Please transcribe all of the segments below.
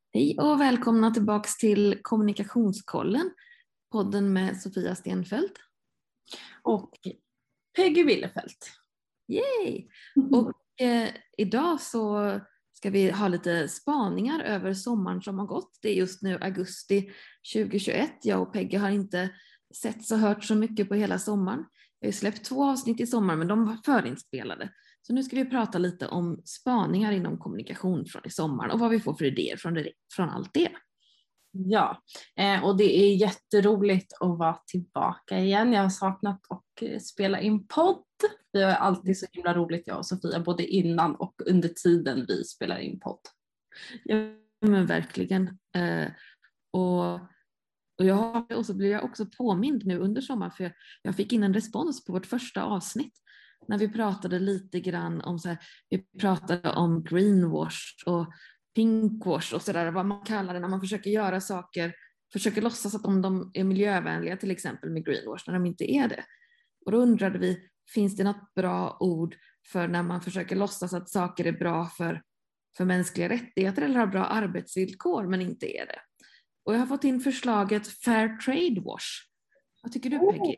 Hej och välkomna tillbaks till Kommunikationskollen, podden med Sofia Stenfeldt. Och Peggy Willefelt. Yay! Och idag så ska vi ha lite spaningar över sommaren som har gått. Det är just nu augusti 2021. Jag och Peggy har inte sett och hört så mycket på hela sommaren. Jag har släppt 2 avsnitt i sommar, men de var förinspelade. Så nu ska vi prata lite om spaningar inom kommunikation från i sommar och vad vi får för idéer från allt det. Ja, och det är jätteroligt att vara tillbaka igen. Jag har saknat att spela in podd. Vi har alltid så himla roligt, jag och Sofia, både innan och under tiden vi spelar in podd. Ja, men verkligen. Och så blev jag också påmind nu under sommaren, för jag fick in en respons på vårt första avsnitt när vi pratade lite grann om vi pratade om greenwash och pinkwash och sådär, vad man kallar det när man försöker göra saker, försöker låtsas att de är miljövänliga, till exempel med greenwash, när de inte är det. Och då undrade vi, finns det något bra ord för när man försöker låtsas att saker är bra för mänskliga rättigheter eller har bra arbetsvillkor men inte är det? Och jag har fått in förslaget Fair Trade Wash. Vad tycker du, Peggy?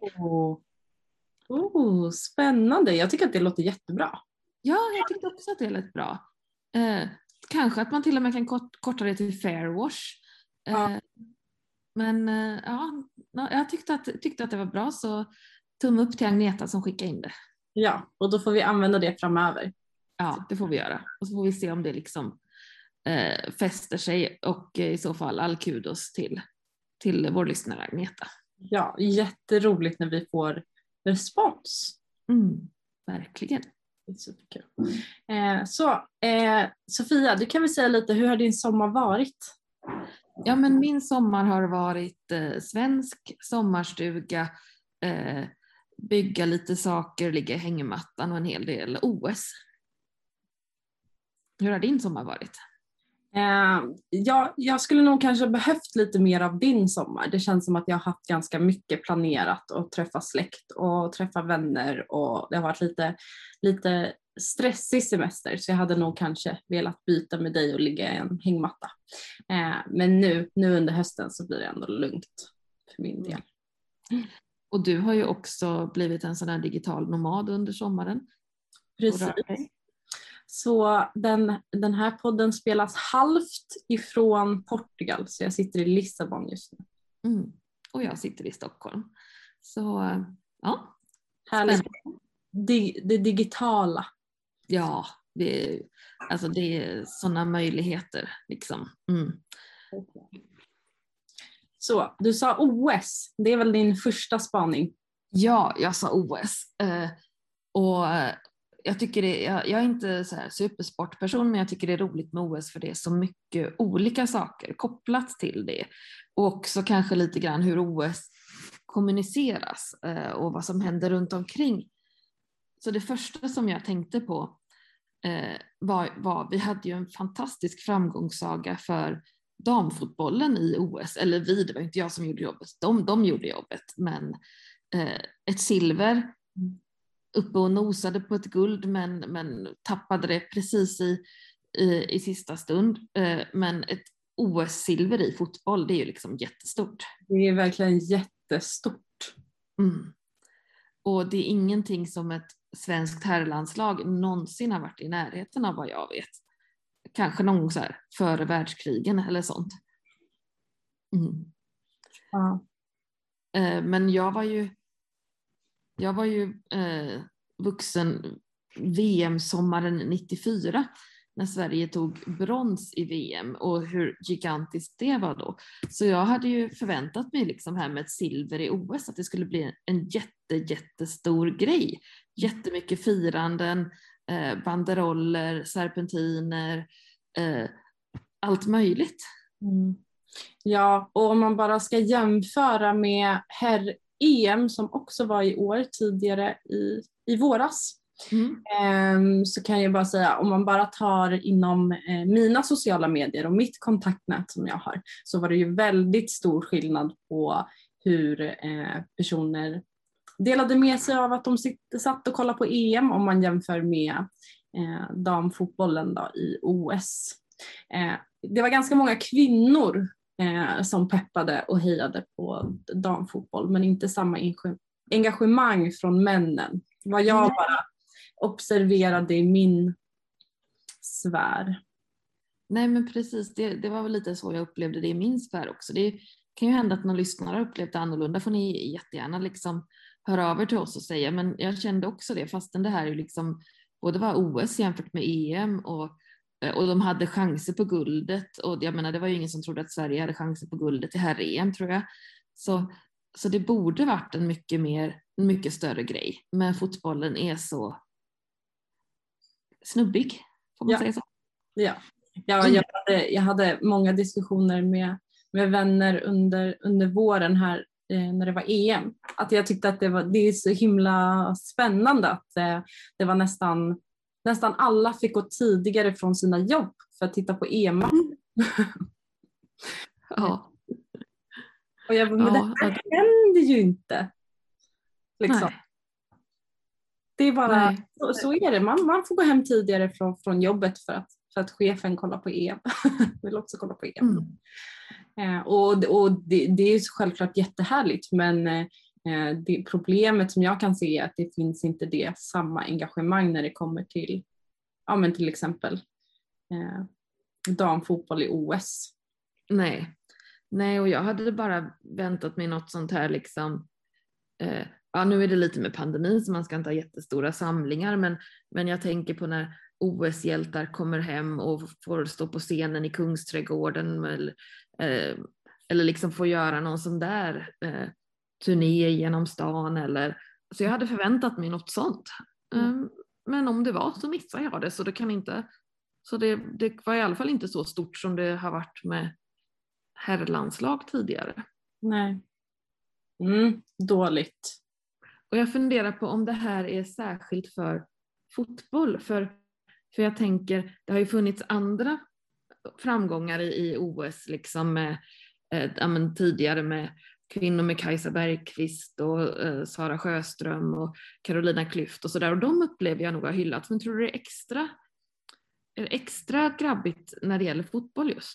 Spännande. Jag tycker att det låter jättebra. Ja, jag tyckte också att det lät bra. Kanske att man till och med kan korta det till Fair Wash. Men jag tyckte att det var bra, så tumme upp till Agneta som skickade in det. Ja, och då får vi använda det framöver. Ja, det får vi göra. Och så får vi se om det liksom fäster sig, och i så fall all kudos till vår lyssnare Agneta. Ja, jätteroligt när vi får respons. Verkligen. Det är superkul. Sofia, du kan väl säga lite, hur har din sommar varit? Ja, men min sommar har varit svensk sommarstuga, bygga lite saker, ligga i hängmattan och en hel del OS. Hur har din sommar varit? Jag skulle nog kanske behövt lite mer av din sommar. Det känns som att jag har haft ganska mycket planerat och träffa släkt och träffa vänner, och det har varit lite stressig semester, så jag hade nog kanske velat byta med dig och ligga i en hängmatta. Men nu under hösten så blir det ändå lugnt för min del. Och du har ju också blivit en sån här digital nomad under sommaren. Precis. Så den här podden spelas halvt ifrån Portugal, så jag sitter i Lissabon just nu. Och jag sitter i Stockholm. Så ja. Härligt. Det digitala. Ja, det är sådana möjligheter liksom. Så, du sa OS. Det är väl din första spaning? Ja, jag sa OS. Och jag tycker jag är inte så här supersportperson, men jag tycker det är roligt med OS för det är så mycket olika saker kopplat till det. Och också kanske lite grann hur OS kommuniceras och vad som händer runt omkring. Så det första som jag tänkte på var vi hade ju en fantastisk framgångssaga för damfotbollen i OS. Eller det var inte jag som gjorde jobbet. De gjorde jobbet, men ett silver, uppe och nosade på ett guld, men tappade det precis i sista stund. Men ett OS-silver i fotboll, det är ju liksom jättestort. Det är verkligen jättestort. Och det är ingenting som ett svenskt herrlandslag någonsin har varit i närheten av, vad jag vet. Kanske någon gång så här före världskrigen eller sånt. Men jag var ju vuxen VM-sommaren 94 när Sverige tog brons i VM, och hur gigantiskt det var då. Så jag hade ju förväntat mig liksom här med ett silver i OS att det skulle bli en jättestor grej. Jättemycket firanden, banderoller, serpentiner, allt möjligt. Ja, och om man bara ska jämföra med herr-EM som också var i år tidigare i våras, så kan jag bara säga, om man bara tar inom mina sociala medier och mitt kontaktnät som jag har, så var det ju väldigt stor skillnad på hur personer delade med sig av att de satt och kollade på EM om man jämför med damfotbollen då i OS. det var ganska många kvinnor som peppade och hejade på damfotboll, men inte samma engagemang från männen. Vad jag bara observerade i min sfär. Nej men precis, det var väl lite så jag upplevde det i min sfär också. Det kan ju hända att någon lyssnare har upplevt det annorlunda, får ni jättegärna liksom höra över till oss och säga, men jag kände också det, fastän det här är liksom både var OS jämfört med EM och de hade chanser på guldet, och jag menar det var ju ingen som trodde att Sverige hade chanser på guldet i herr-EM tror jag. Så det borde varit en mycket större grej, men fotbollen är så snubbig, får man säga så? Ja. Jag hade många diskussioner med vänner under våren här när det var EM. Att jag tyckte att det är så himla spännande att det var nästan alla fick gå tidigare från sina jobb för att titta på EM. Ja. Och jag bara, men det händer ju inte. Liksom. Nej. Det är bara, så är det. Man får gå hem tidigare från jobbet för att chefen kollar på EM. Vill också kolla på EM. Och det är självklart jättehärligt, men det problemet som jag kan se är att det finns inte samma engagemang när det kommer till men till exempel damfotboll i OS. Nej, och jag hade bara väntat mig något sånt här liksom, nu är det lite med pandemin så man ska inte ha jättestora samlingar, men jag tänker på när OS-hjältar kommer hem och får stå på scenen i Kungsträdgården eller liksom får göra någon sån där turné genom stan, så jag hade förväntat mig något sånt. Men om det var så missade jag det, så det var i alla fall inte så stort som det har varit med herrlandslag tidigare. Nej. Dåligt. Och jag funderar på om det här är särskilt för fotboll, för jag tänker, det har ju funnits andra framgångar i OS liksom med, tidigare med kvinnor med Kajsa Bergqvist och Sara Sjöström och Carolina Klüft och sådär, och de upplever jag nog har hyllats. Men tror du det är extra grabbigt när det gäller fotboll just?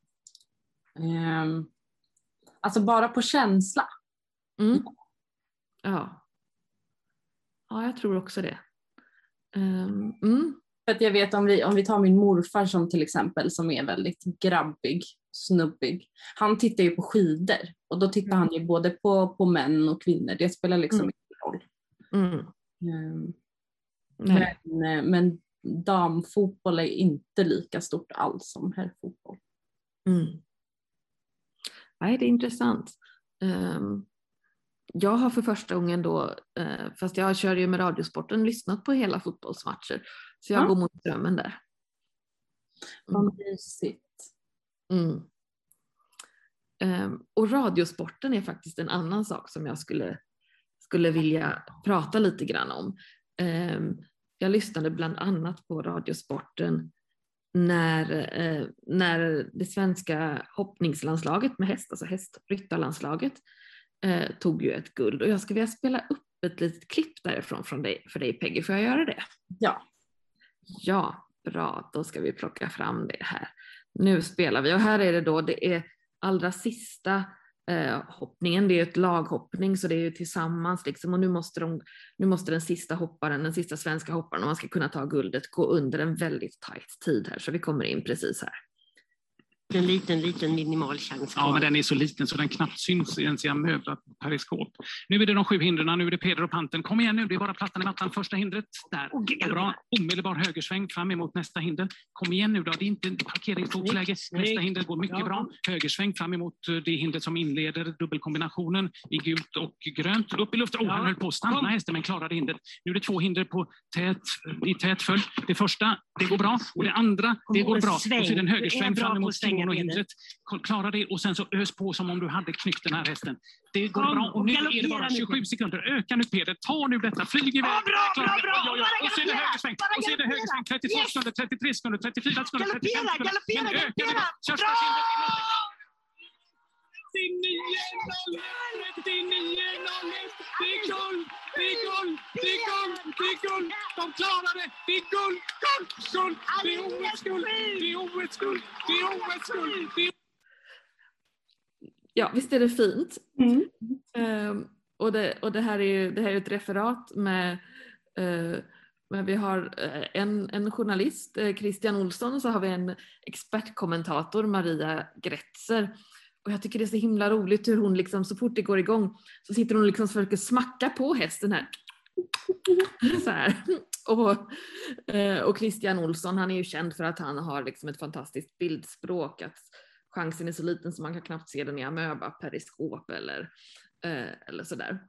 Alltså bara på känsla. Ja, jag tror också det. För att jag vet om vi tar min morfar som till exempel, som är väldigt grabbig, snubbig. Han tittar ju på skidor och då tittar han ju både på män och kvinnor. Det spelar liksom ingen roll. Men damfotboll är inte lika stort alls som herrfotboll. Nej, det är intressant. Jag har för första gången då, fast jag kör ju med Radiosporten, lyssnat på hela fotbollsmatcher. Så jag går mot drömmen där. Vad mysigt. Och Radiosporten är faktiskt en annan sak som jag skulle vilja prata lite grann om. Jag lyssnade bland annat på Radiosporten när det svenska hoppningslandslaget med häst, alltså hästryttarlandslaget, tog ju ett guld, och jag skulle vilja spela upp ett litet klipp därifrån för dig Peggy. Får jag göra det? Ja, bra, då ska vi plocka fram det här. Nu spelar vi, och här är det är allra sista hoppningen, det är ett laghoppning, så det är ju tillsammans liksom, och nu måste den sista hopparen, den sista svenska hopparen, om man ska kunna ta guldet, gå under en väldigt tajt tid här, så vi kommer in precis här. En liten minimal chans kvar. Ja, men den är så liten så den knappt syns ens i en möblat periskop. Nu är det de 7 hindren, nu är det Peder och Panten. Kom igen nu, det är bara plattan i mattan. Första hindret, där. Bra, omedelbar högersväng fram emot nästa hinder. Kom igen nu då, det är inte parkeringsfotsläge. Nästa hinder går mycket bra. Högersväng fram emot det hindret som inleder dubbelkombinationen i gult och grönt. Upp i luften, han höll på att stanna hästen men klarade hindret. Nu är det 2 hinder i tät följd. Det första, det går bra, och det andra, det går bra. Och så är det en högersväng fram emot och hindret. Klara det och sen så ös på som om du hade knyckt den här hästen. Det går bra, och nu är det bara 27 sekunder. Öka nu Peder, ta nu detta, flyg iväg. Bra. Och så är det högersväng, 32 sekunder, 33 sekunder, 34 sekunder, 35 sekunder. Men öka nu, körsta hindret in. 39-01. Det är guld! De klarar det! Det är guld! Det är OS-guld! OS-guld! Det är OS-guld! Ja, visst är det fint. Och det här är ett referat med vi har en journalist, Christian Olsson, och så har vi en expertkommentator, Maria Gretzer. Och jag tycker det är så himla roligt hur hon liksom, så fort det går igång så sitter hon liksom och försöker smacka på hästen här. Så här. Och Christian Olsson, han är ju känd för att han har liksom ett fantastiskt bildspråk, att chansen är så liten så man kan knappt se den i amöba, periskop eller sådär.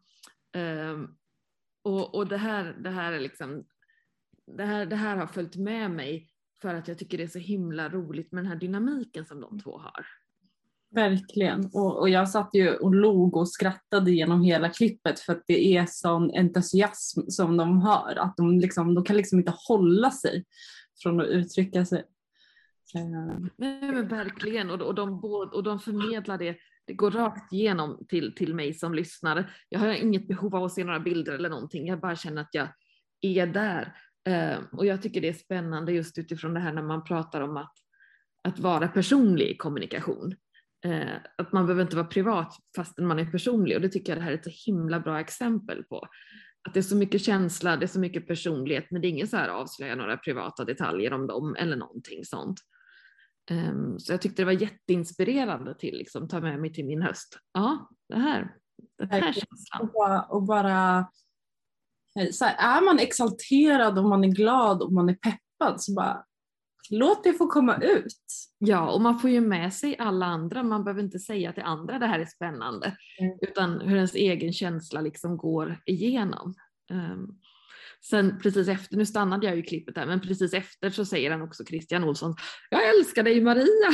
Och det här är liksom, det här har följt med mig för att jag tycker det är så himla roligt med den här dynamiken som de två har. Verkligen. Och jag satt ju och log och skrattade genom hela klippet för att det är sån entusiasm som de har. Att de kan liksom inte hålla sig från att uttrycka sig. Nej, men verkligen. Och de förmedlar det. Det går rakt igenom till mig som lyssnare. Jag har inget behov av att se några bilder eller någonting. Jag bara känner att jag är där. Och jag tycker det är spännande just utifrån det här när man pratar om att vara personlig i kommunikation. Att man behöver inte vara privat fastän man är personlig. Och det tycker jag det här är ett så himla bra exempel på. Att det är så mycket känsla, det är så mycket personlighet. Men det är ingen så här avslöja några privata detaljer om dem eller någonting sånt. Så jag tyckte det var jätteinspirerande till liksom, ta med mig till min höst. Ja, det här känslan. Och bara så här, är man exalterad och man är glad och man är peppad så bara låt det få komma ut. Ja, och man får ju med sig alla andra. Man behöver inte säga till andra det här är spännande. Utan hur ens egen känsla liksom går igenom. Sen precis efter, nu stannade jag ju i klippet där, men precis efter så säger han också Christian Olsson, jag älskar dig Maria.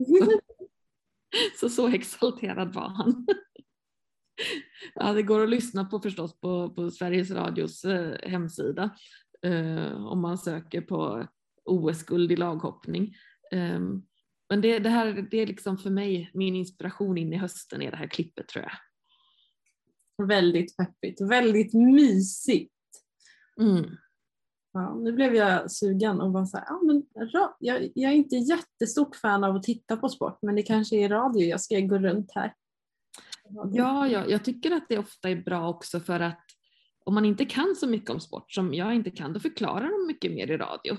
Så exalterad var han. Ja, det går att lyssna på förstås på Sveriges Radios hemsida. Om man söker på OS-guld i laghoppning. Men det är liksom för mig, min inspiration in i hösten är det här klippet tror jag. Väldigt peppigt, väldigt mysigt. Mm. Ja, nu blev jag sugen och bara så här, jag är inte jättestort fan av att titta på sport, men det kanske är radio, jag ska gå runt här. Ja, jag tycker att det ofta är bra också för att om man inte kan så mycket om sport som jag inte kan, då förklarar de mycket mer i radio.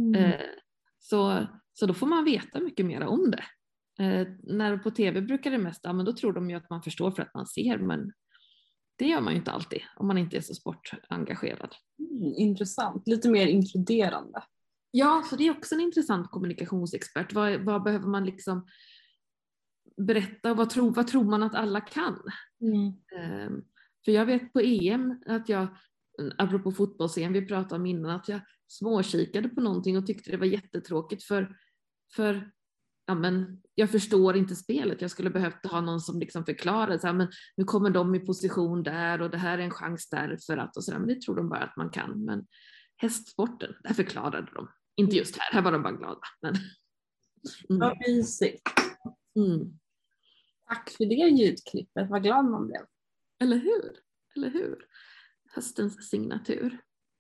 Så då får man veta mycket mer om det. När på tv brukar det mest, men då tror de ju att man förstår för att man ser, men det gör man ju inte alltid om man inte är så sportengagerad. Intressant, lite mer inkluderande. Ja, så det är också en intressant kommunikationsexpert. Vad behöver man liksom berätta och vad tror man att alla kan? För jag vet på EM att jag, apropå fotbolls-EM vi pratade om innan, att jag småkikade på någonting och tyckte det var jättetråkigt för ja, men jag förstår inte spelet. Jag skulle behövt ha någon som liksom förklarade så här, men nu kommer de i position där och det här är en chans därför att och så där. Men det tror de bara att man kan. Men hästsporten, där förklarade de. Inte just här var de bara glada. Men, Vad mysigt. Tack för det ljudklippet, vad glad man blev. Eller hur? Höstens signatur.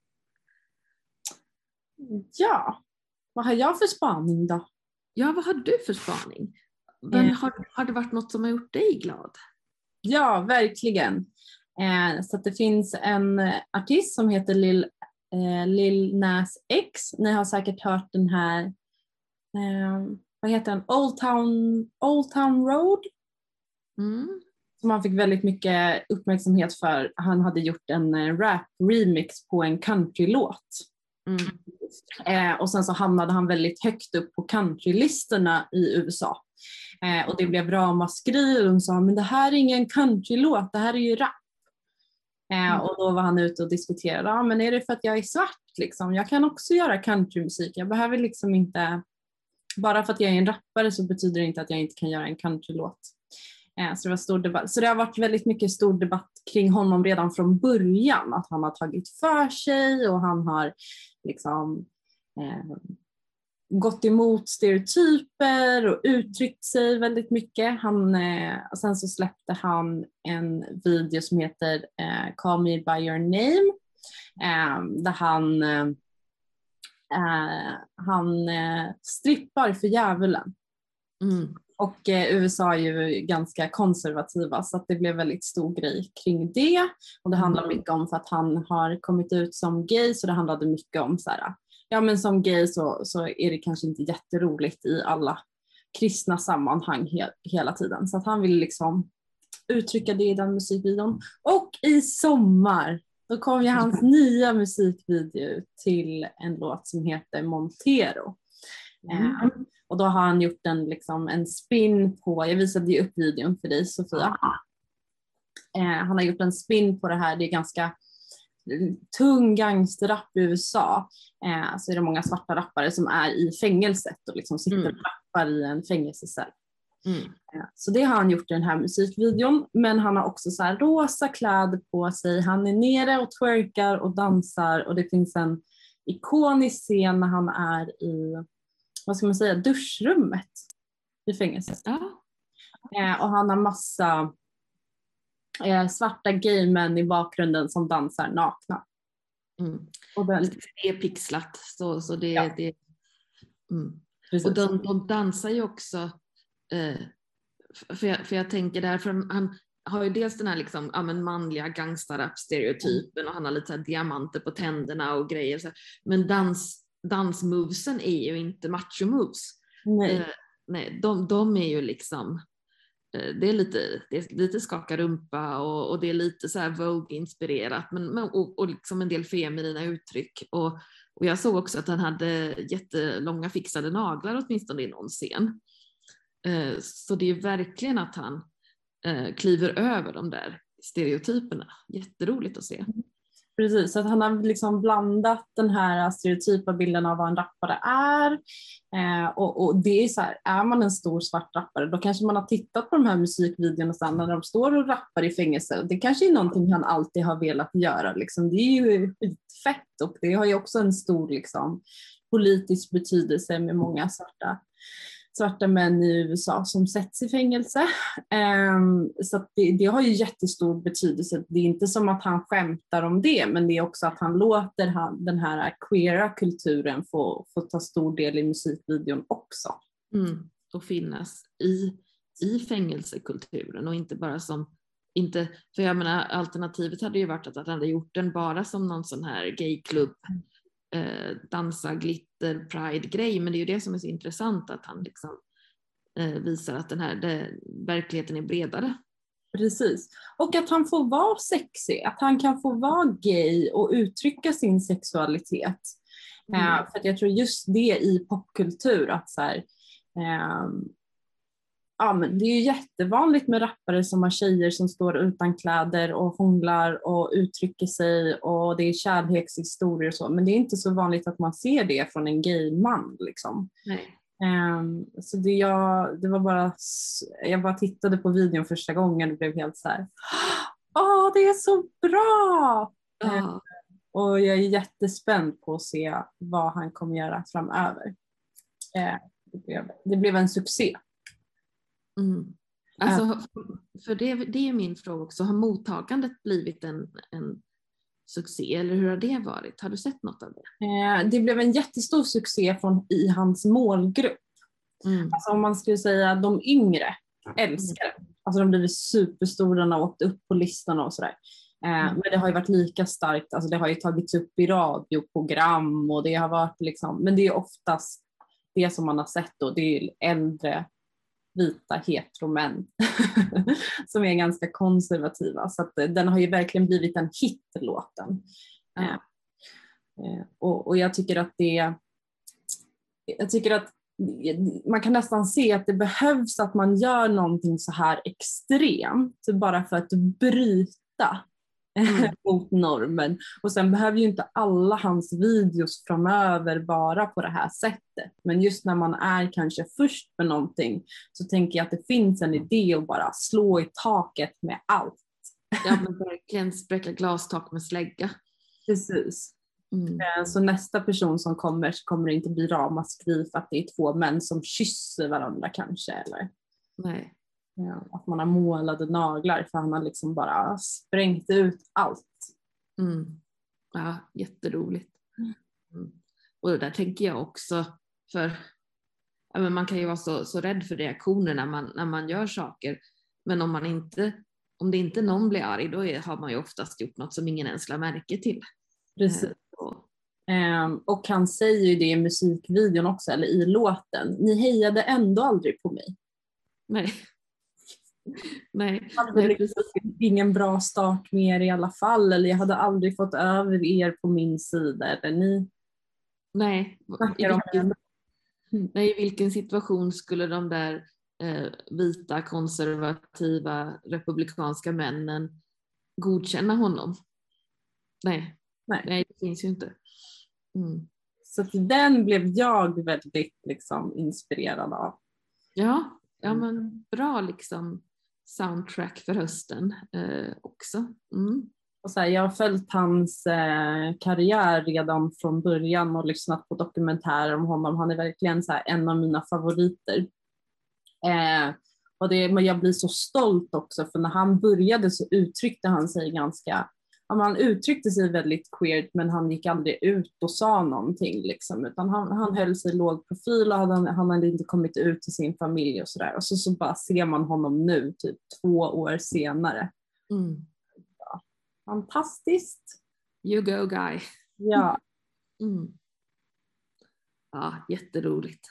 Ja, vad har jag för spaning då? Ja, vad har du för spaning? Har det varit något som har gjort dig glad? Ja, verkligen. Så att det finns en artist som heter Lil Nas X. Ni har säkert hört den här, vad heter den? Old Town Road. Som han fick väldigt mycket uppmärksamhet för. Han hade gjort en rap-remix på en countrylåt. Och sen så hamnade han väldigt högt upp på countrylistorna i USA. Och det blev ramaskri och de sa, men det här är ingen countrylåt, det här är ju rap. Och då var han ute och diskuterade, men är det för att jag är svart liksom? Jag kan också göra countrymusik, jag behöver liksom inte, bara för att jag är en rappare så betyder det inte att jag inte kan göra en countrylåt. Så det var stor debatt. Så det har varit väldigt mycket stor debatt kring honom redan från början. Att han har tagit för sig och han har liksom gått emot stereotyper och uttryckt sig väldigt mycket. Sen så släppte han en video som heter Call Me By Your Name. Där han Han strippar för djävulen. Och USA är ju ganska konservativa så att det blev väldigt stor grej kring det. Och det handlar mycket om för att han har kommit ut som gay, så det handlade mycket om så här, ja men som gay så är det kanske inte jätteroligt i alla kristna sammanhang hela tiden. Så att han vill liksom uttrycka det i den musikvideon. Och i sommar då kom ju hans nya musikvideo till en låt som heter Montero. Och då har han gjort en spin på, jag visade ju upp videon för dig Sofia. Han har gjort en spin på det här, det är ganska tung gangsterrap i USA. Så är det många svarta rappare som är i fängelset och liksom sitter och rappar i en fängelsecell. Så det har han gjort i den här musikvideon, men han har också så här rosa kläder på sig, han är nere och twerkar och dansar, och det finns en ikonisk scen när han är i, vad ska man säga, duschrummet i fängelset. Och han har massa svarta gaymän i bakgrunden som dansar nakna. Och det är pixlat så det, och de dansar ju också för jag tänker där, för han har ju dels den här liksom, manliga gangsterrap-stereotypen och han har lite så här diamanter på tänderna och grejer så här. Men dansmovesen är ju inte macho-moves. Nej, de är ju liksom det är lite skaka rumpa och det är lite så här Vogue-inspirerat och liksom en del feminina uttryck och jag såg också att han hade jättelånga fixade naglar åtminstone i någon scen. Så det är verkligen att han kliver över de där stereotyperna. Jätteroligt att se. Precis, så att han har liksom blandat den här stereotypa bilden av vad en rappare är. Och det är så här, är man en stor svart rappare då kanske man har tittat på de här musikvideorna sen när de står och rappar i fängelse. Det kanske är någonting han alltid har velat göra. Liksom. Det är ju fett och det har ju också en stor liksom, politisk betydelse med många svarta män i USA som sätts i fängelse. Så att det har ju jättestor betydelse. Det är inte som att han skämtar om det, men det är också att han låter den här queera kulturen få ta stor del i musikvideon också. Och finnas i fängelsekulturen och inte bara för jag menar alternativet hade ju varit att han hade gjort den bara som någon sån här gayklubb dansa, glitter, pride-grej, men det är ju det som är så intressant att han liksom visar att verkligheten är bredare. Precis, och att han får vara sexig, att han kan få vara gay och uttrycka sin sexualitet. För att jag tror just det i popkultur att så här, men det är ju jättevanligt med rappare som har tjejer som står utan kläder och hånglar och uttrycker sig och det är kärlekshistorier och så, men det är inte så vanligt att man ser det från en gayman liksom. Nej. Så det var bara, jag bara tittade på videon första gången och blev helt så här, det är så bra! Och jag är jättespänd på att se vad han kommer göra framöver. Det blev en succé. Alltså, för det är min fråga också. Har mottagandet blivit en succé eller hur har det varit? Har du sett något av det? Det blev en jättestor succé i hans målgrupp. Alltså om man skulle säga de yngre älskar det. Alltså de blev superstora och åkte upp på listan och sådär. Men det har ju varit lika starkt, alltså det har ju tagits upp i radioprogram och det har varit liksom, men det är oftast det som man har sett då, det är äldre vita heteromän som är ganska konservativa, så att den har ju verkligen blivit en hit, låten. Och jag tycker att man kan nästan se att det behövs att man gör någonting så här extremt bara för att bryta mot normen. Och sen behöver ju inte alla hans videos framöver vara på det här sättet. Men just när man är kanske först med någonting så tänker jag att det finns en idé att bara slå i taket med allt. Ja, men verkligen spräcka glastak med slägga. Precis. Så nästa person som kommer så kommer det inte bli ramaskri för att det är två män som kysser varandra kanske. Eller? Nej. Ja, att man har målade naglar för han har liksom bara sprängt ut allt. Ja, jätteroligt. Och där tänker jag också, för men man kan ju vara så rädd för reaktioner när man gör saker, men om det inte någon blir arg, då har man ju oftast gjort något som ingen ens lär märke till. Precis. Och han säger ju det i musikvideon också, eller i låten. Ni hejade ändå aldrig på mig. Nej. Nej. Jag hade liksom ingen bra start med er i alla fall, eller jag hade aldrig fått över er på min sida, eller ni. Nej. I vilken situation skulle de där vita, konservativa, republikanska männen godkänna honom? Nej, det finns ju inte. Så den blev jag väldigt liksom inspirerad av. Ja, men bra liksom soundtrack för hösten också. Och så här, jag har följt hans karriär redan från början och lyssnat på dokumentärer om honom. Han är verkligen så här, en av mina favoriter. Men jag blir så stolt också, för när han började så uttryckte han sig han uttryckte sig väldigt queert, men han gick aldrig ut och sa någonting liksom, utan han höll sig låg profil och han hade inte kommit ut till sin familj och sådär. Och så bara ser man honom nu typ 2 år senare. Ja, fantastiskt. You go guy. Ja. Ja, jätteroligt.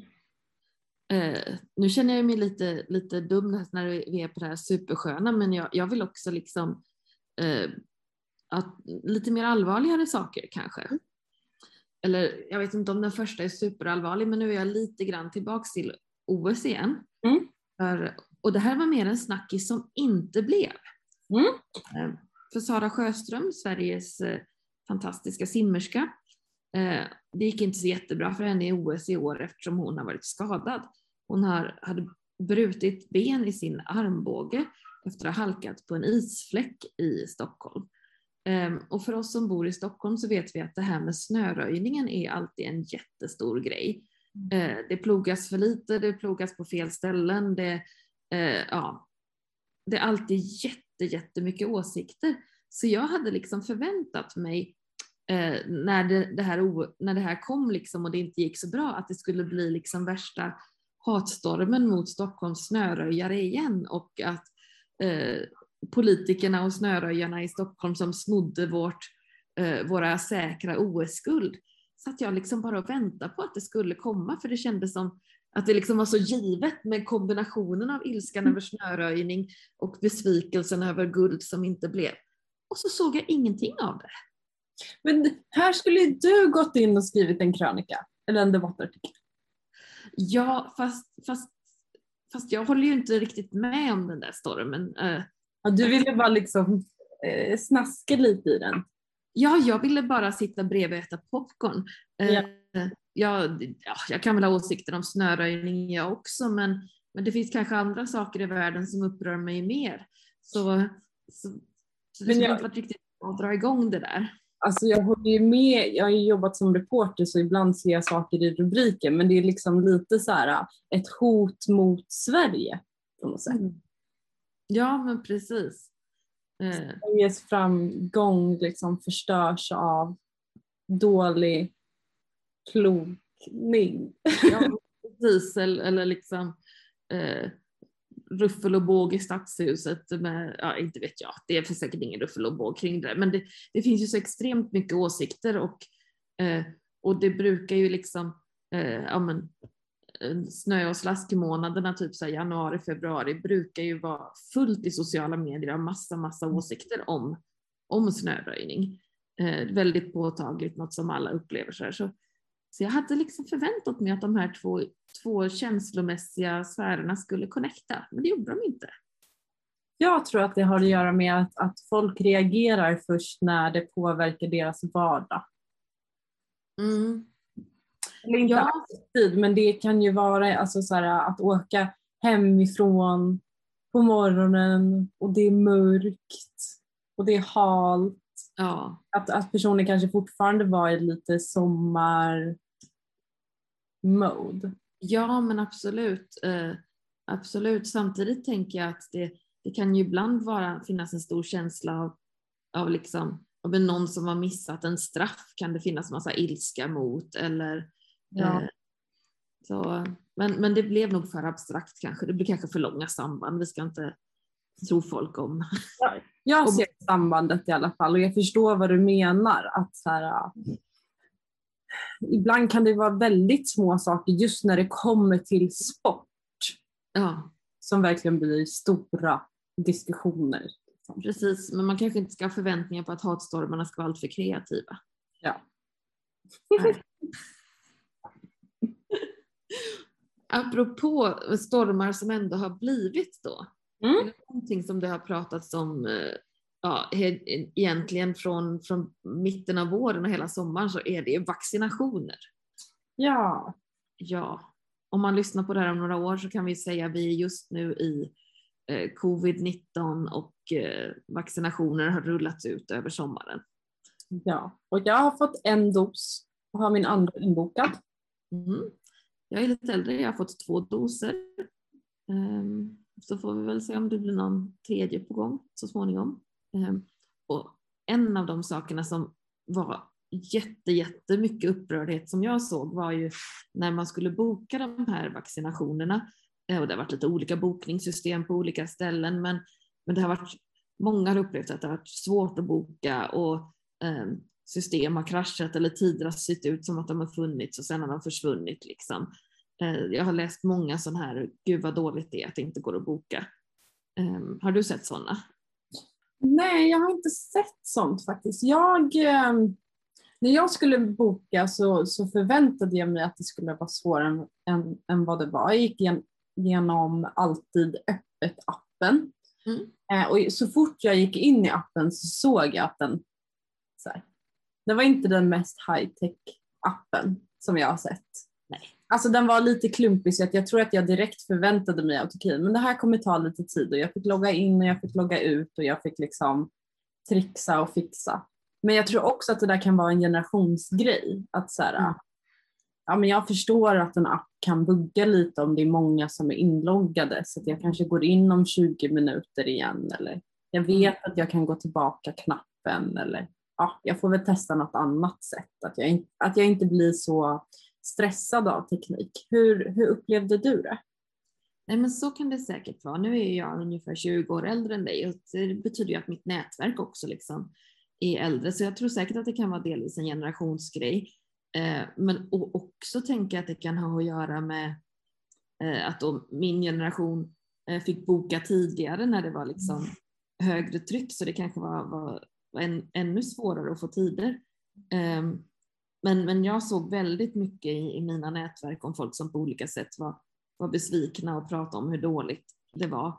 Nu känner jag mig lite dum när vi är på det här supersköna, men jag vill också liksom att lite mer allvarligare saker kanske. Eller jag vet inte om den första är superallvarlig, men nu är jag lite grann tillbaks till OS igen. Och det här var mer en snackis som inte blev. För Sara Sjöström, Sveriges fantastiska simmerska, det gick inte så jättebra för henne i OS i år eftersom hon har varit skadad. Hon hade brutit ben i sin armbåge efter att ha halkat på en isfläck i Stockholm. Och för oss som bor i Stockholm så vet vi att det här med snöröjningen är alltid en jättestor grej. Det plogas för lite, det plogas på fel ställen, det är alltid jättemycket åsikter. Så jag hade liksom förväntat mig när det här kom liksom och det inte gick så bra, att det skulle bli liksom värsta hatstormen mot Stockholms snöröjare igen, och att politikerna och snöröjarna i Stockholm som snodde våra säkra OS-guld. Så att jag liksom bara väntade på att det skulle komma, för det kändes som att det liksom var så givet med kombinationen av ilskan över snöröjning och besvikelsen över guld som inte blev. Och så såg jag ingenting av det. Men här skulle du gått in och skrivit en krönika eller en debattartikel. Ja, fast jag håller ju inte riktigt med om den där stormen. Ja, du ville bara liksom snaska lite i den. Ja, jag ville bara sitta bredvid och äta popcorn. Jag kan väl ha åsikter om snöröjning jag också, men det finns kanske andra saker i världen som upprör mig mer. Så det skulle inte varit riktigt att dra igång det där. Alltså jag håller ju med, jag har ju jobbat som reporter så ibland ser jag saker i rubriker, men det är liksom lite så här ett hot mot Sverige på något sätt. Ja, men precis. Sveriges framgång liksom förstörs av dålig plogning. Ja, precis. Eller liksom ruffel och båg i stadshuset med, inte vet jag, det är för säkert ingen ruffel och båg kring det, men det finns ju så extremt mycket åsikter och det brukar ju liksom snö- och slaskmånaderna typ så här, januari, februari brukar ju vara fullt i sociala medier av massa åsikter om snöröjning. Väldigt påtagligt, något som alla upplever så här. Så jag hade liksom förväntat mig att de här två känslomässiga sfärerna skulle connecta, men det gjorde de inte. Jag tror att det har att göra med att folk reagerar först när det påverkar deras vardag. Eller inte alltid, men det kan ju vara alltså, så här, att åka hemifrån på morgonen och det är mörkt och det är halt. Ja. Att personen kanske fortfarande var i lite sommarmode. Ja, men absolut. Absolut. Samtidigt tänker jag att det kan ju ibland finnas en stor känsla av liksom men någon som har missat en straff kan det finnas massa ilska mot. Eller, så, men det blev nog för abstrakt kanske. Det blir kanske för långa samband. Vi ska inte tro folk om. Jag ser sambandet i alla fall och jag förstår vad du menar. Att så här, ibland kan det vara väldigt små saker just när det kommer till sport. Ja. Som verkligen blir stora diskussioner. Precis, men man kanske inte ska ha förväntningar på att hatstormarna ska vara allt för kreativa. Ja. Apropå stormar som ändå har blivit då. Är det någonting som det har pratats om egentligen från mitten av våren och hela sommaren, så är det vaccinationer. Ja. Ja. Om man lyssnar på det här om några år så kan vi säga att vi är just nu i covid-19 och vaccinationer har rullats ut över sommaren. Ja, och jag har fått en dos och har min andra inbokad. Jag är lite äldre, jag har fått 2 doser. Så får vi väl se om det blir någon tredje på gång så småningom. Och en av de sakerna som var jättemycket upprördhet som jag såg var ju när man skulle boka de här vaccinationerna. Och det har varit lite olika bokningssystem på olika ställen, men det har varit, många har upplevt att det har varit svårt att boka och system har kraschat eller tider har sett ut som att de har funnits och sen har de försvunnit liksom. Jag har läst många sådana här, gud vad dåligt det är att det inte går att boka. Har du sett sådana? Nej, jag har inte sett sånt faktiskt. När jag skulle boka så förväntade jag mig att det skulle vara svårare än vad det var. Jag gick igenom Alltid öppet-appen. Och så fort jag gick in i appen så såg jag att det var inte den mest high-tech-appen som jag har sett. Nej. Alltså den var lite klumpig så att jag tror att jag direkt förväntade mig att okej, men det här kommer ta lite tid och jag fick logga in och jag fick logga ut och jag fick liksom trixa och fixa. Men jag tror också att det där kan vara en generationsgrej. Att ja, men jag förstår att en app kan bugga lite om det är många som är inloggade. Så att jag kanske går in om 20 minuter igen. Eller jag vet att jag kan gå tillbaka knappen. Eller ja, jag får väl testa något annat sätt. Att jag inte blir så stressad av teknik. Hur upplevde du det? Nej, men så kan det säkert vara. Nu är jag ungefär 20 år äldre än dig. Och det betyder ju att mitt nätverk också liksom är äldre. Så jag tror säkert att det kan vara delvis en generationsgrej. Men också tänka att det kan ha att göra med att då min generation fick boka tidigare när det var liksom högre tryck. Så det kanske var ännu svårare att få tider. Men jag såg väldigt mycket i mina nätverk om folk som på olika sätt var besvikna och pratade om hur dåligt det var.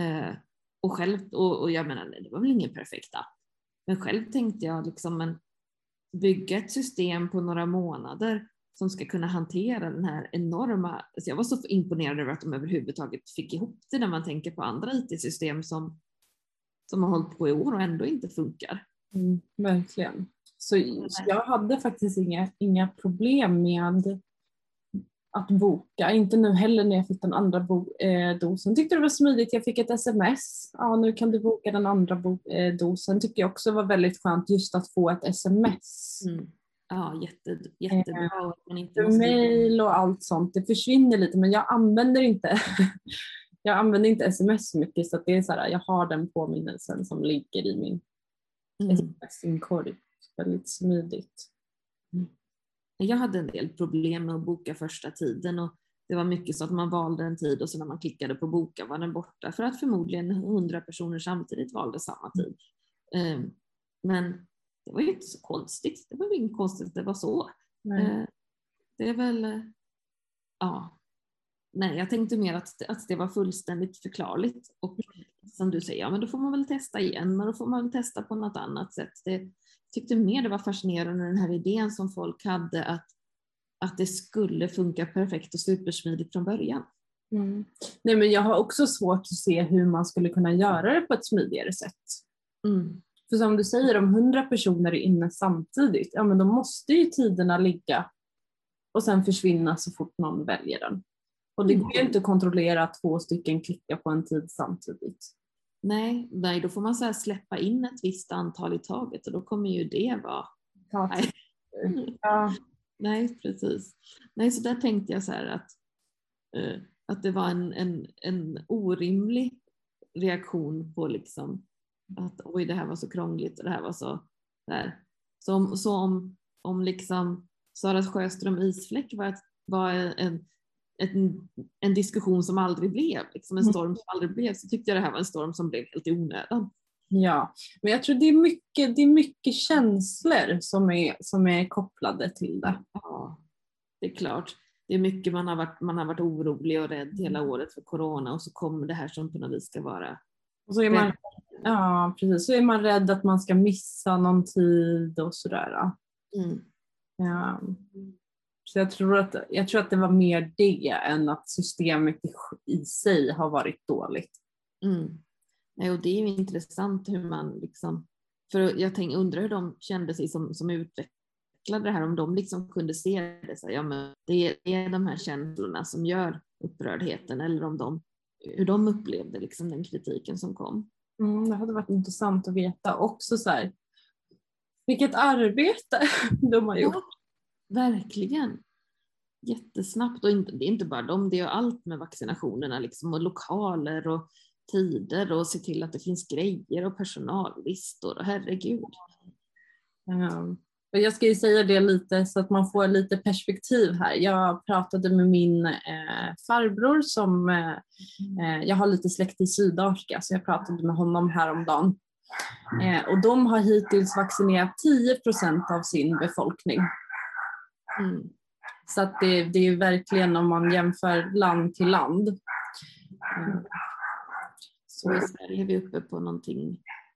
Och jag menar, det var väl ingen perfekt app. Men själv tänkte jag liksom bygga ett system på några månader som ska kunna hantera den här enorma... Alltså jag var så imponerad över att de överhuvudtaget fick ihop det när man tänker på andra IT-system som har hållit på i år och ändå inte funkar. Verkligen. Så jag hade faktiskt inga problem med att boka. Inte nu heller när jag fick den andra dosen. Tyckte det var smidigt. Jag fick ett sms. Ja, nu kan du boka den andra dosen. Tycker jag också var väldigt skönt just att få ett sms. Ja, jättebra. Mail och allt sånt. Det försvinner lite, men jag använder inte sms så mycket, så att det är så här, jag har den påminnelsen som ligger i min sms-inkorg. Väldigt smidigt. Jag hade en del problem med att boka första tiden och det var mycket så att man valde en tid och så när man klickade på boka var den borta för att förmodligen 100 personer samtidigt valde samma tid. Men det var ju inte så konstigt. Det var ju inte konstigt att det var så. Det är väl... Ja. Nej, jag tänkte mer att det var fullständigt förklarligt. Och som du säger, ja, men då får man väl testa igen. Men då får man väl testa på något annat sätt. Tyckte mer det var fascinerande den här idén som folk hade att det skulle funka perfekt och supersmidigt från början. Nej, men jag har också svårt att se hur man skulle kunna göra det på ett smidigare sätt. För som du säger, om 100 personer är inne samtidigt, ja men då måste ju tiderna ligga och sen försvinna så fort någon väljer den. Och det går ju inte att kontrollera att 2 stycken klickar på en tid samtidigt. Nej, då får man så här släppa in ett visst antal i taget och då kommer ju det vara... Nej. Ja. Nej, precis. Nej, så där tänkte jag så här att det var en orimlig reaktion på liksom att oj, det här var så krångligt och det här var så där. Så om liksom Sara Sjöström isfläck var en diskussion som aldrig blev, liksom en storm som aldrig blev, så tyckte jag det här var en storm som blev helt i onödan. Ja, men jag tror det är mycket känslor som är kopplade till det. Ja, det är klart. Det är mycket man har varit orolig och rädd hela året för corona och så kommer det här som på något vis ska vara. Och så är man, ja, precis. Så är man rädd att man ska missa någon tid och sådär. Mm. Ja. Så jag tror att det var mer det än att systemet i sig har varit dåligt. Mm. Ja, och det är ju intressant hur man liksom, för jag undrar hur de kände sig som utvecklade det här, om de liksom kunde se det så här, ja men det är de här känslorna som gör upprördheten, eller om hur de upplevde liksom den kritiken som kom. Det hade varit intressant att veta också så här, vilket arbete de har gjort. Ja, verkligen. Jättesnabbt, och det är inte bara dem, det är allt med vaccinationerna liksom, och lokaler och tider och se till att det finns grejer och personallistor och herregud. Och jag ska ju säga det lite så att man får lite perspektiv här. Jag pratade med min farbror som jag har lite släkt i Sydafrika, så jag pratade med honom häromdagen. Och de har hittills vaccinerat 10% av sin befolkning. Mm. Så att det är verkligen, om man jämför land till land. Så i Sverige är vi uppe på någonting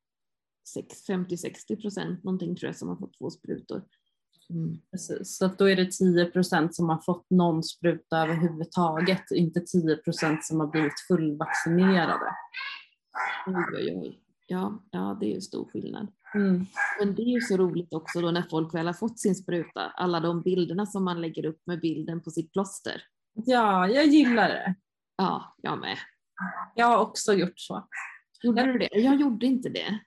50-60% någonting tror jag som har fått 2 sprutor. Mm. Precis, så att då är det 10% som har fått någon spruta överhuvudtaget, inte 10% som har blivit fullvaccinerade. Oj. Ja, det är ju stor skillnad. Mm. Men det är ju så roligt också då när folk väl har fått sin spruta, alla de bilderna som man lägger upp med bilden på sitt plåster. Ja, jag gillar det. Ja, jag med. Jag har också gjort så. Gjorde du det? Jag gjorde inte det.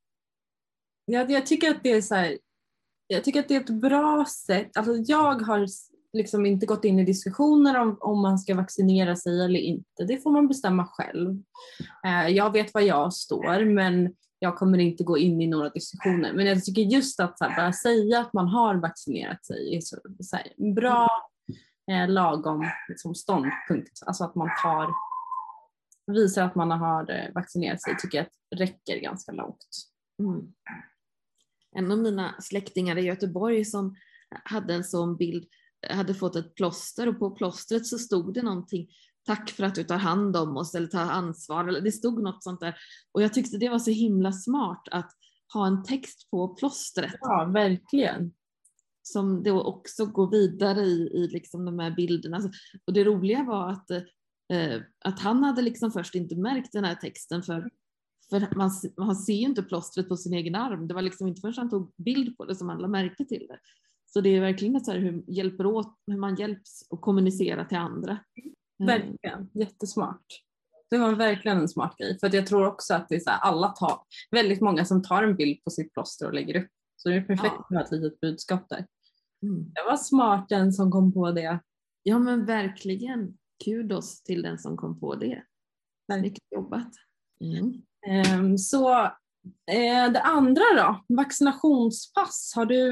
Jag tycker att det är så här, jag tycker att det är ett bra sätt. Alltså jag har liksom inte gått in i diskussioner om man ska vaccinera sig eller inte. Det får man bestämma själv. Jag vet vad jag står, men jag kommer inte gå in i några diskussioner. Men jag tycker just att så här, bara säga att man har vaccinerat sig är så här, bra lagom liksom, ståndpunkt. Alltså att man visar att man har vaccinerat sig, tycker jag att räcker ganska långt. Mm. En av mina släktingar i Göteborg som hade en sån bild hade fått ett plåster, och på plåstret så stod det någonting, tack för att du tar hand om oss eller tar ansvar, eller det stod något sånt där, och jag tyckte det var så himla smart att ha en text på plåstret. Ja, verkligen. Som då också går vidare i liksom de här bilderna, och det roliga var att han hade liksom först inte märkt den här texten, för man ser ju inte plåstret på sin egen arm. Det var liksom inte förrän han tog bild på det som alla märkte till det. Så det är verkligen så här hur man hjälps att kommunicera till andra. Verkligen, jättesmart. Det var verkligen en smart grej. För att jag tror också att det är så här, väldigt många som tar en bild på sitt plåster och lägger upp. Så det är perfekt att ha ett litet budskap där. Mm. Det var smart den som kom på det. Ja men verkligen. Kudos till den som kom på det. Mycket jobbat. Mm. Så det andra då, vaccinationspass,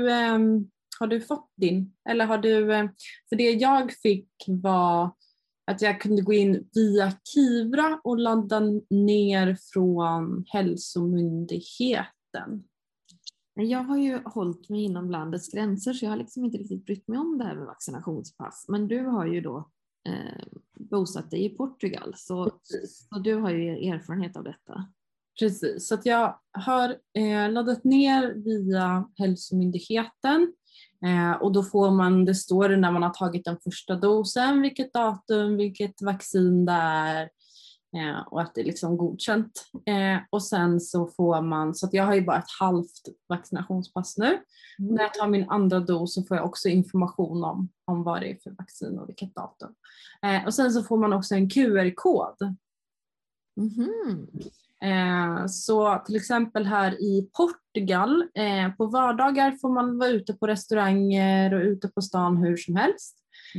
har du fått din? Eller har du, för det jag fick var att jag kunde gå in via Kivra och ladda ner från Hälsomyndigheten. Jag har ju hållit mig inom landets gränser, så jag har liksom inte riktigt brytt mig om det här med vaccinationspass. Men du har ju då bosatt dig i Portugal, så du har ju erfarenhet av detta. Precis, så att jag har laddat ner via Hälsomyndigheten, och då får man, det står när man har tagit den första dosen, vilket datum, vilket vaccin det är, och att det är liksom godkänt. Och sen så får man, så att jag har ju bara ett halvt vaccinationspass nu. När jag tar min andra dos så får jag också information om vad det är för vaccin och vilket datum. Och sen så får man också en QR-kod. Mm-hmm. Så till exempel här i Portugal, på vardagar får man vara ute på restauranger och ute på stan hur som helst.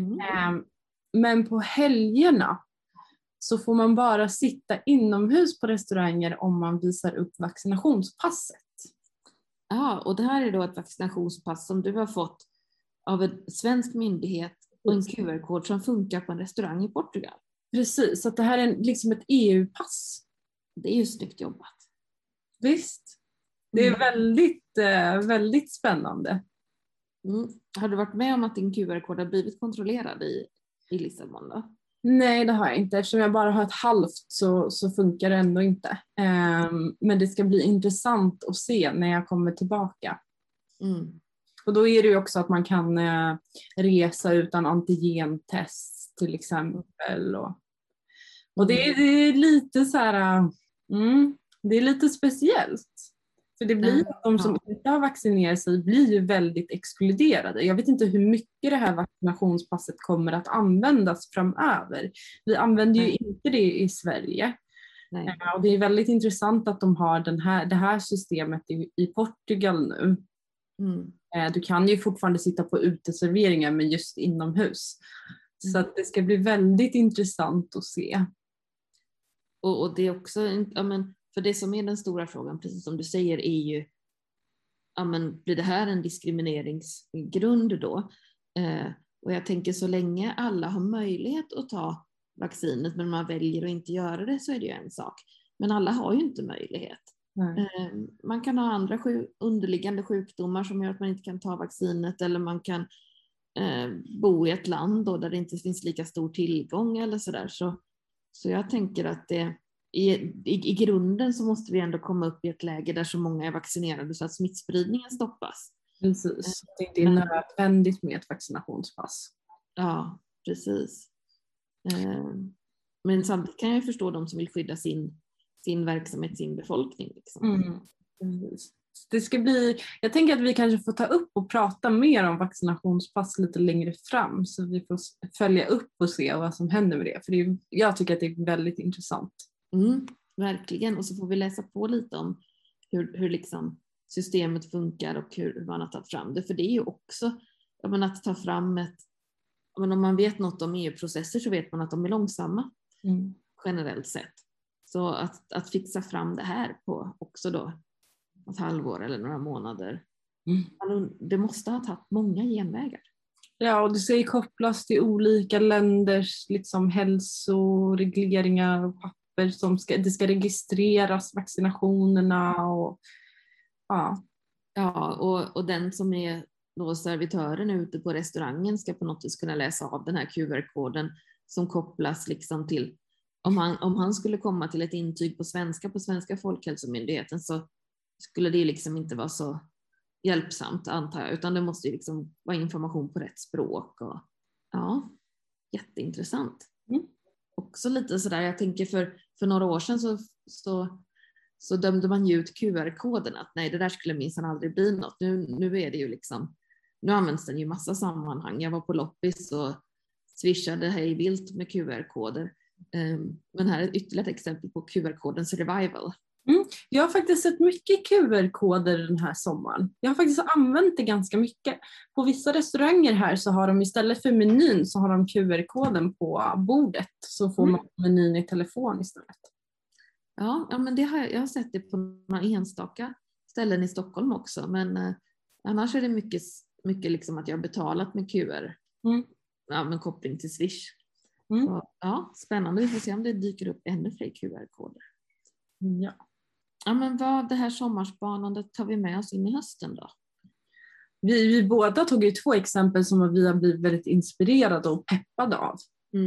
Men på helgerna så får man bara sitta inomhus på restauranger om man visar upp vaccinationspasset. Ja, och det här är då ett vaccinationspass som du har fått av en svensk myndighet och en QR-kod som funkar på en restaurang i Portugal. Precis, så att det här är liksom ett EU-pass. Det är ju snyggt jobbat. Visst. Det är väldigt spännande. Har du varit med om att din QR-kod har blivit kontrollerad i Lissabon då? Nej, det har jag inte. Eftersom jag bara har ett halvt så funkar det ändå inte. Men det ska bli intressant att se när jag kommer tillbaka. Och då är det ju också att man kan resa utan antigentest till exempel. Och det är lite så här, det är lite speciellt. För det blir att de som inte har vaccinerat sig blir ju väldigt exkluderade. Jag vet inte hur mycket det här vaccinationspasset kommer att användas framöver. Vi använder ju inte det i Sverige. Nej. Och det är väldigt intressant att de har det här systemet i Portugal nu. Du kan ju fortfarande sitta på uteserveringar men just inomhus. Så att det ska bli väldigt intressant att se. Och det är också, för det som är den stora frågan, precis som du säger, är ju, blir det här en diskrimineringsgrund då? Och jag tänker så länge alla har möjlighet att ta vaccinet men man väljer att inte göra det så är det ju en sak. Men alla har ju inte möjlighet. Man kan ha andra underliggande sjukdomar som gör att man inte kan ta vaccinet, eller man kan bo i ett land då där det inte finns lika stor tillgång eller sådär. Så jag tänker att i grunden så måste vi ändå komma upp i ett läge där så många är vaccinerade så att smittspridningen stoppas. Precis, det är nödvändigt med ett vaccinationspass. Ja, precis. Men samtidigt kan jag förstå de som vill skydda sin verksamhet, sin befolkning. Liksom. Det ska bli, jag tänker att vi kanske får ta upp och prata mer om vaccinationspass lite längre fram, så vi får följa upp och se vad som händer med det. För jag tycker att det är väldigt intressant. Verkligen, och så får vi läsa på lite om hur liksom systemet funkar och hur man har tagit fram det. För det är ju också att ta fram om man vet något om EU-processer så vet man att de är långsamma generellt sett. Så att fixa fram det här på också då ett halvår eller några månader. Det måste ha tagit många genvägar. Ja, och det ska ju kopplas till olika länders liksom hälsoregleringar och papper det ska registreras, vaccinationerna och och den som är då servitören ute på restaurangen ska på något vis kunna läsa av den här QR-koden som kopplas liksom till, om han skulle komma till ett intyg på svenska Folkhälsomyndigheten, så skulle det liksom inte vara så hjälpsamt antar jag, utan det måste ju liksom vara information på rätt språk. Och jätteintressant. Också lite sådär, jag tänker för några år sedan så dömde man ju ut QR-koden att nej, det där skulle minsann aldrig bli något. Nu är det ju liksom, nu används den ju i massa sammanhang. Jag var på loppis och swishade hej vilt med QR-koder. Men här är ytterligare ett exempel på QR-kodens revival. Jag har faktiskt sett mycket QR-koder den här sommaren. Jag har faktiskt använt det ganska mycket. På vissa restauranger här så har de istället för menyn så har de QR-koden på bordet. Så får man menyn i telefon istället. Ja, men jag har sett det på några enstaka ställen i Stockholm också. Men annars är det mycket liksom att jag har betalat med QR. Med koppling till Swish. Så, spännande. Vi får se om det dyker upp ännu fler QR-koder. Ja, men vad det här sommarspanandet tar vi med oss in i hösten då? Vi båda tog ju 2 exempel som vi har blivit väldigt inspirerade och peppade av.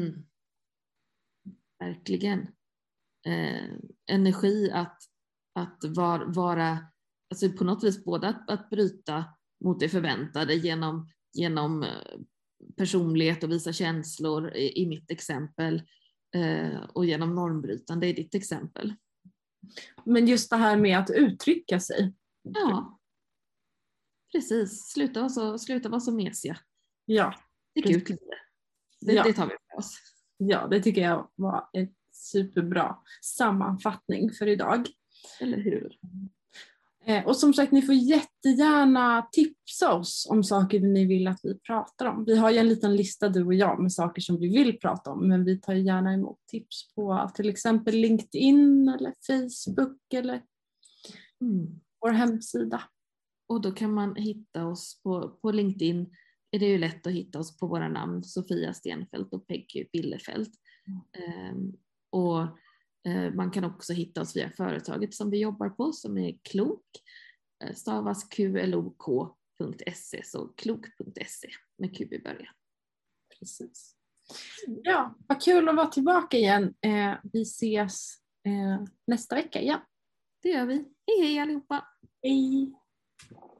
Verkligen. Energi att vara alltså på något vis både att bryta mot det förväntade genom personlighet och visa känslor i mitt exempel och genom normbrytande i ditt exempel. Men just det här med att uttrycka sig. Ja, precis. Sluta vara så mesiga. Ja. Stick ut lite. Det tar vi med oss. Ja, det tycker jag var ett superbra sammanfattning för idag. Eller hur? Och som sagt, ni får jättegärna tipsa oss om saker ni vill att vi pratar om. Vi har ju en liten lista, du och jag, med saker som vi vill prata om, men vi tar gärna emot tips på till exempel LinkedIn eller Facebook eller vår hemsida. Och då kan man hitta oss på LinkedIn. Är det ju lätt att hitta oss på våra namn, Sofia Stenfeldt och Peggy Billefeldt. Och man kan också hitta oss via företaget som vi jobbar på, som är Klok. Stavas klok.se, så klok.se med Q i början. Precis. Ja, vad kul att vara tillbaka igen. Vi ses nästa vecka igen. Det gör vi. Hej hej allihopa! Hej!